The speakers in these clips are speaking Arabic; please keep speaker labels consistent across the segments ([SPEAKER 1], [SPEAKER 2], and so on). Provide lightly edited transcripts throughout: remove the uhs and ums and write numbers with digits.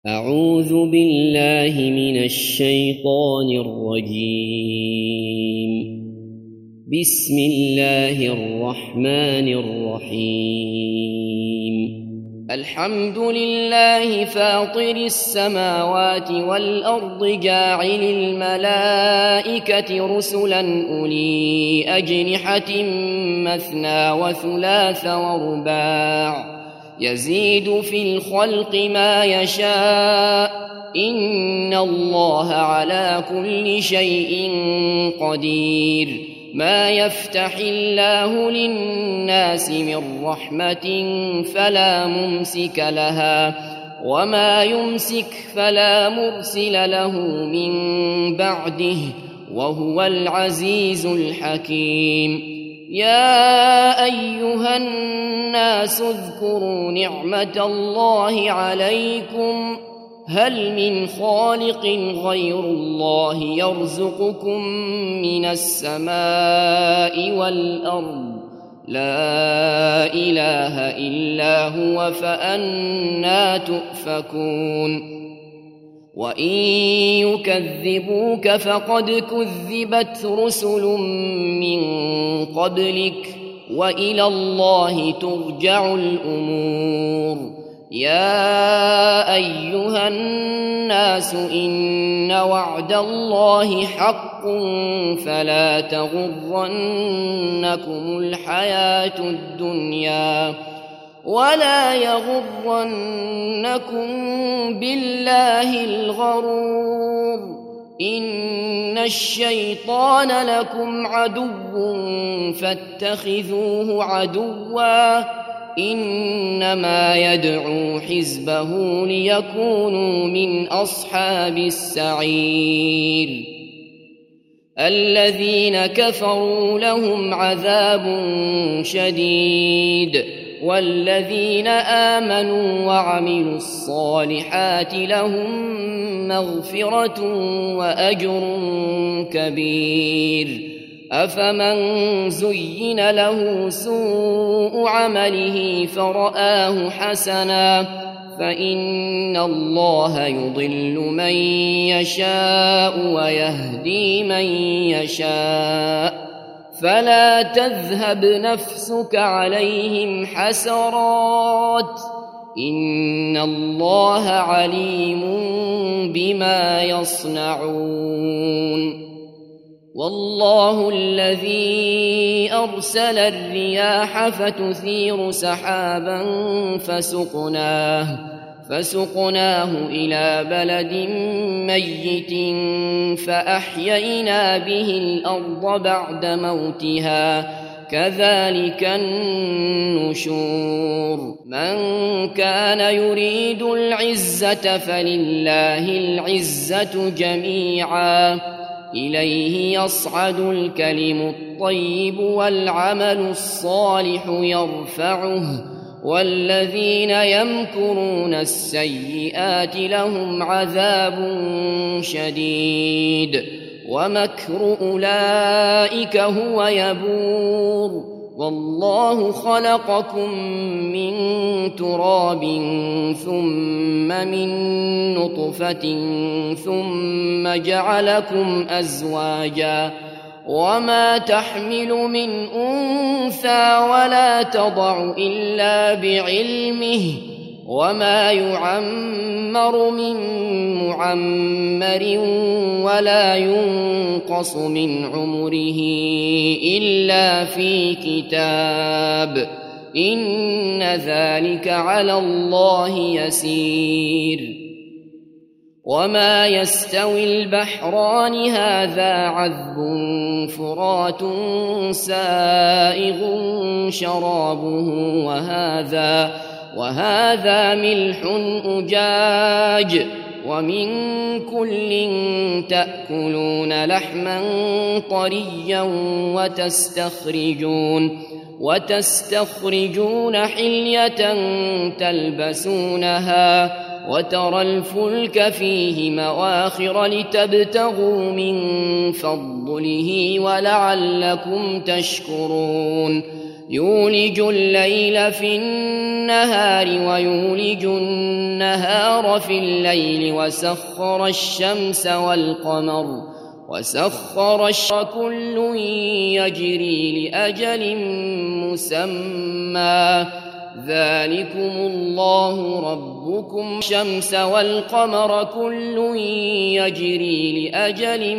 [SPEAKER 1] أعوذ بالله من الشيطان الرجيم. بسم الله الرحمن الرحيم. الحمد لله فاطر السماوات والأرض جاعل الملائكة رسلا أولي أجنحة مثنى وثلاث ورباع يزيد في الخلق ما يشاء إن الله على كل شيء قدير. ما يفتح الله للناس من رحمة فلا ممسك لها وما يمسك فلا مرسل له من بعده وهو العزيز الحكيم. يا أيها الناس اذكروا نعمة الله عليكم هل من خالق غير الله يرزقكم من السماء والأرض لا إله إلا هو فأنى تؤفكون. وإن يكذبوك فقد كذبت رسل من قبلك وإلى الله ترجع الأمور. يا أيها الناس إن وعد الله حق فلا تغرنكم الحياة الدنيا ولا يغرنكم بالله الغرور. إن الشيطان لكم عدو فاتخذوه عدوا إنما يدعو حزبه ليكونوا من أصحاب السعير. الذين كفروا لهم عذاب شديد والذين آمنوا وعملوا الصالحات لهم مغفرة وأجر كبير. أفمن زين له سوء عمله فرآه حسنا فإن الله يضل من يشاء ويهدي من يشاء فلا تذهب نفسك عليهم حسرات إن الله عليم بما يصنعون. والله الذي أرسل الرياح فتثير سحابا فسقناه إلى بلد ميت فأحيينا به الأرض بعد موتها كذلك النشور. من كان يريد العزة فلله العزة جميعا إليه يصعد الكلم الطيب والعمل الصالح يرفعه والذين يمكرون السيئات لهم عذاب شديد ومكر أولئك هو يبور. والله خلقكم من تراب ثم من نطفة ثم جعلكم أزواجا وما تحمل من أنثى ولا تضع إلا بعلمه وما يعمر من معمر ولا ينقص من عمره إلا في كتاب إن ذلك على الله يسير. وما يستوي البحران هذا عذب فرات سائغ شرابه وهذا ملح أجاج ومن كل تأكلون لحما طريا وتستخرجون حلية تلبسونها وترى الفلك فيه مواخر لتبتغوا من فضله ولعلكم تشكرون. يولج الليل في النهار ويولج النهار في الليل وسخر الشمس والقمر كل يجري لأجل مسمى ذلكم الله ربكم الشمس والقمر كل يجري لأجل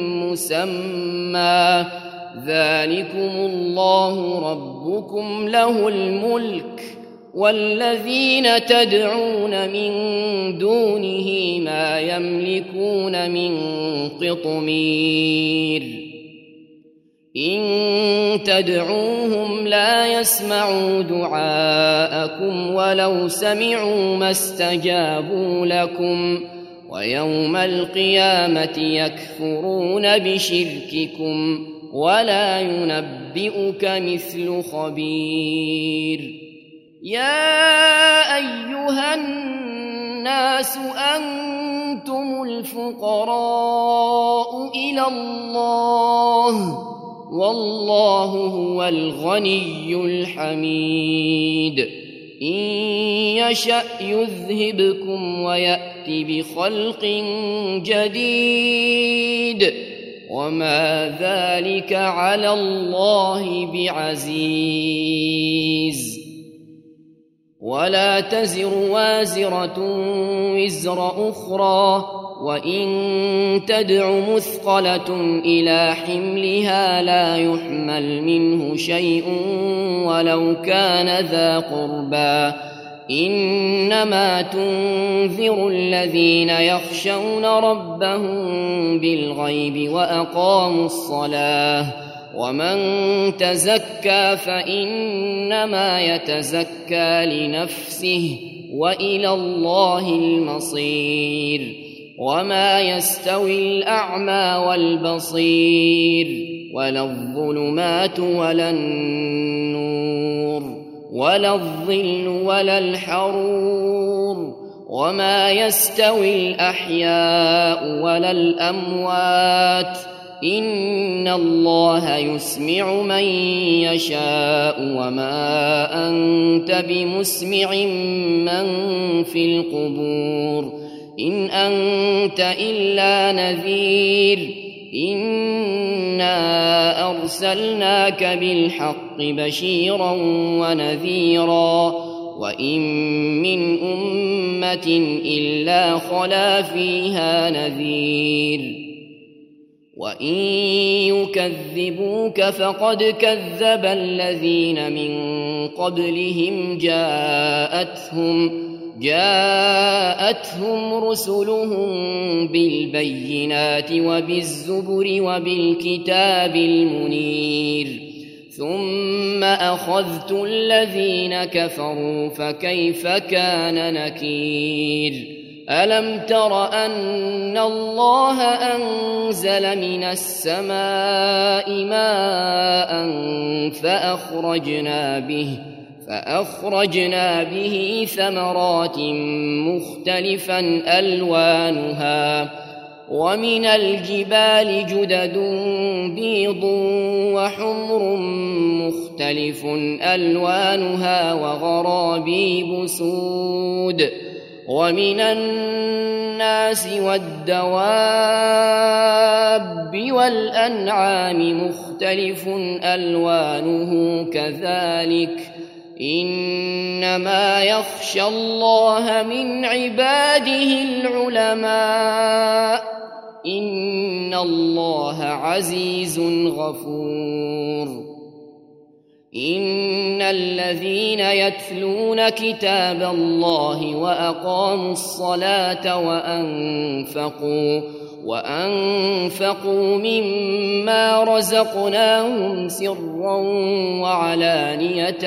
[SPEAKER 1] مسمى ذلكم الله ربكم له الملك والذين تدعون من دونه ما يملكون من قطمير إن تدعوهم لا يسمعوا دعاءكم ولو سمعوا ما استجابوا لكم ويوم القيامة يكفرون بشرككم ولا ينبئك مثل خبير يا أيها الناس أنتم الفقراء إلى الله والله هو الغني الحميد إن يشأ يذهبكم ويأت بخلق جديد وما ذلك على الله بعزيز ولا تزر وازرة وزر أخرى وإن تدع مثقلة إلى حملها لا يحمل منه شيء ولو كان ذا قربى إنما تنذر الذين يخشون ربهم بالغيب وأقاموا الصلاة ومن تزكى فإنما يتزكى لنفسه وإلى الله المصير وما يستوي الأعمى والبصير ولا الظلمات ولا النور ولا الظل ولا الحرور وما يستوي الأحياء ولا الأموات إن الله يسمع من يشاء وما أنت بمسمع من في القبور إن أنت إلا نذير إنا أرسلناك بالحق بشيرا ونذيرا وإن من أمة إلا خلا فيها نذير وإن يكذبوك فقد كذب الذين من قبلهم جاءتهم رسلهم بالبينات وبالزبر وبالكتاب المنير ثم أخذت الذين كفروا فكيف كان نكير ألم تر أن الله أنزل من السماء ماء فأخرجنا به ثمرات مختلفا ألوانها ومن الجبال جدد بيض وحمر مختلف ألوانها وغرابيب سود ومن الناس والدواب والأنعام مختلف ألوانه كذلك إنما يخشى الله من عباده العلماء إن الله عزيز غفور إن الذين يتلون كتاب الله وأقاموا الصلاة وأنفقوا مما رزقناهم سرا وعلانية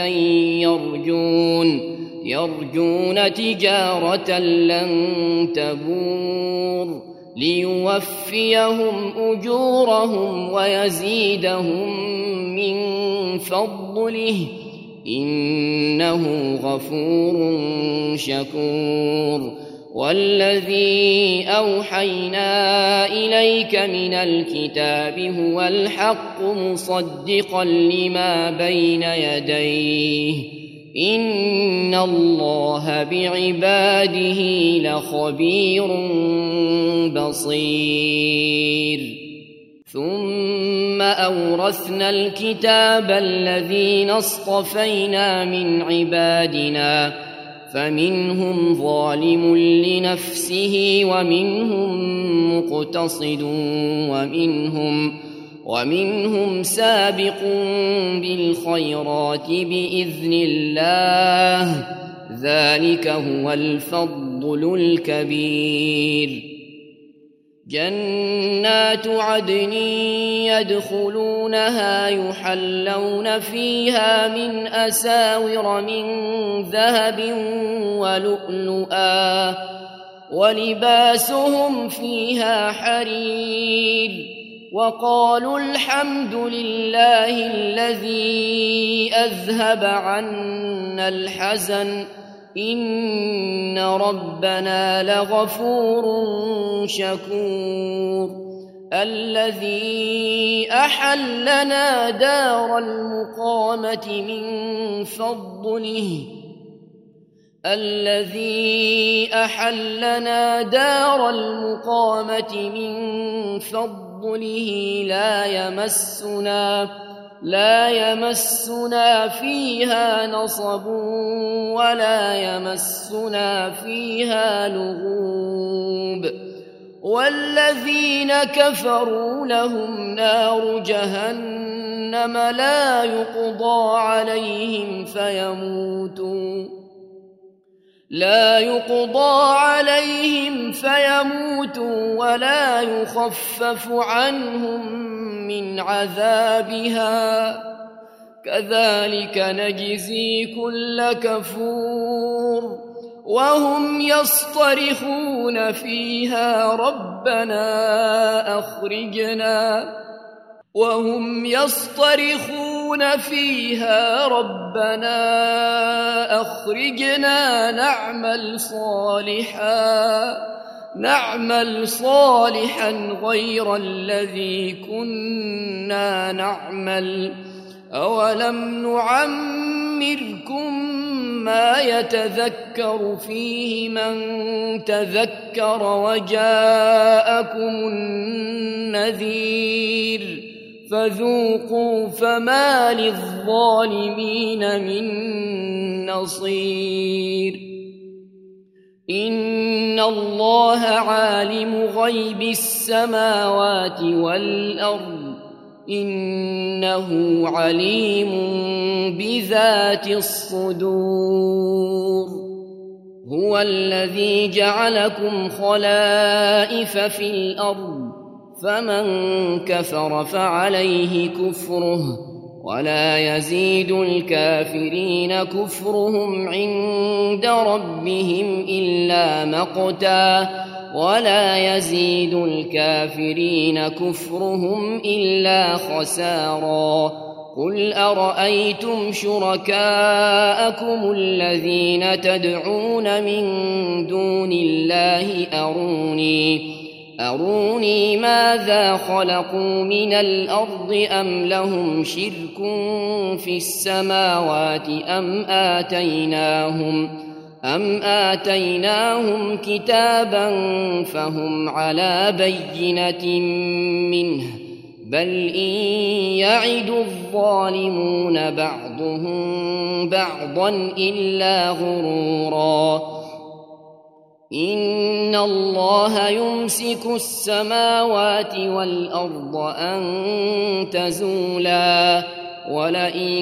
[SPEAKER 1] يرجون تجارة لن تبور ليوفيهم أجورهم ويزيدهم من فضله إنه غفور شكور والذي أوحينا إليك من الكتاب هو الحق مصدقا لما بين يديه إن الله بعباده لخبير بصير ثم أورثنا الكتاب الذين اصطفينا من عبادنا فمنهم ظالم لنفسه ومنهم مقتصد ومنهم سابق بالخيرات بإذن الله ذلك هو الفضل الكبير جنات عدن يدخلونها يحلون فيها من أساور من ذهب ولؤلؤا ولباسهم فيها حرير وقالوا الحمد لله الذي أذهب عنا الحزن إن ربنا لغفور شكور الذي أحلنا دار المقامة من فضله لا يمسنا فيها نصب ولا يمسنا فيها لغوب والذين كفروا لهم نار جهنم لا يقضى عليهم فيموتوا ولا يخفف عنهم من عذابها كذلك نجزي كل كفور وهم يصطرخون فيها ربنا أخرجنا نعمل صالحا غير الذي كنا نعمل أولم نعمركم ما يتذكر فيه من تذكر وجاءكم النذير فذوقوا فما للظالمين من نصير إن الله عالم غيب السماوات والأرض إنه عليم بذات الصدور هو الذي جعلكم خلائف في الأرض فمن كفر فعليه كفره ولا يزيد الكافرين كفرهم عند ربهم إلا مقتا ولا يزيد الكافرين كفرهم إلا خسارا قل أرأيتم شركاءكم الذين تدعون من دون الله أروني ماذا خلقوا من الأرض أم لهم شرك في السماوات أم آتيناهم كتابا فهم على بينة منه بل إن يعد الظالمون بعضهم بعضا إلا غرورا إن الله يمسك السماوات والأرض أن تزولا ولئن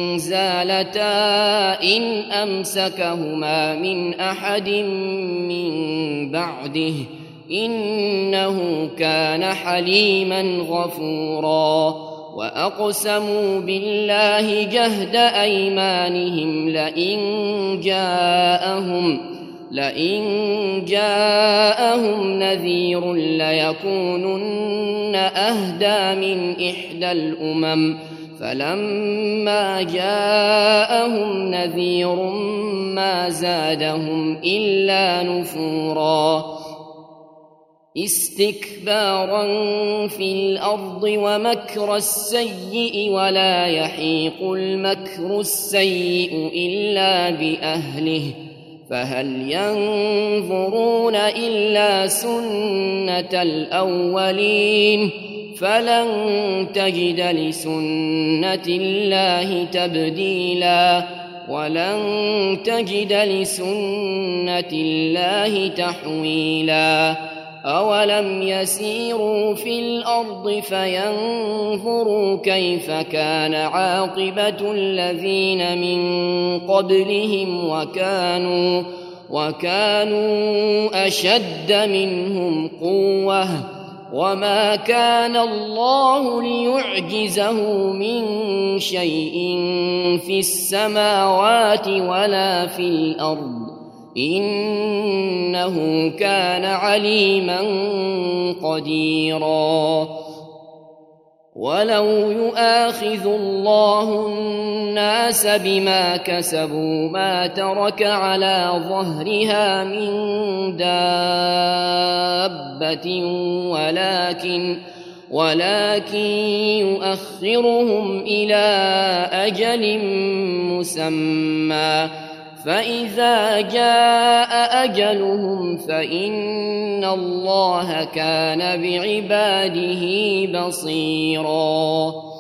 [SPEAKER 1] زالتا إن أمسكهما من أحد من بعده إنه كان حليما غفورا وأقسموا بالله جهد أيمانهم لئن جاءهم نذير ليكونن أهدى من إحدى الأمم فلما جاءهم نذير ما زادهم إلا نفورا استكبارا في الأرض ومكر السيء ولا يحيق المكر السيء إلا بأهله فهل ينظرون إلا سنة الأولين فلن تجد لسنة الله تبديلا ولن تجد لسنة الله تحويلا أولم يسيروا في الأرض فينظروا كيف كان عاقبة الذين من قبلهم وكانوا أشد منهم قوة وما كان الله ليعجزه من شيء في السماوات ولا في الأرض إنه كان عليما قديرا ولو يؤاخذ الله الناس بما كسبوا ما ترك على ظهرها من دابة ولكن يؤخرهم إلى أجل مسمى فإذا جاء أجلهم فإن الله كان بعباده بصيراً